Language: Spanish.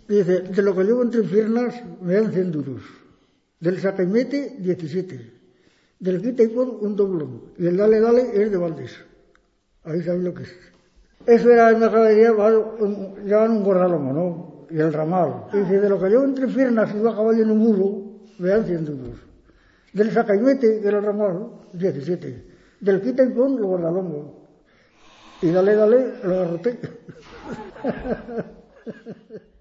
Dice, de lo que llevo entre piernas me dan 100 duros. Del saca y mete, 17. Del quita y pon, un doblón. Y el dale, dale es de Valdés. Ahí sabéis lo que es. Eso era en mercadería, llevan un gordalomo, ¿no? Y el ramal. Y dice, de lo que llevo entre piernas y va a caballo en un burro, me dan 100 duros. Del saca y mete, que era el ramal, 17. Del quita y pon, el gordalomo. Y dale, dale, lo derroté.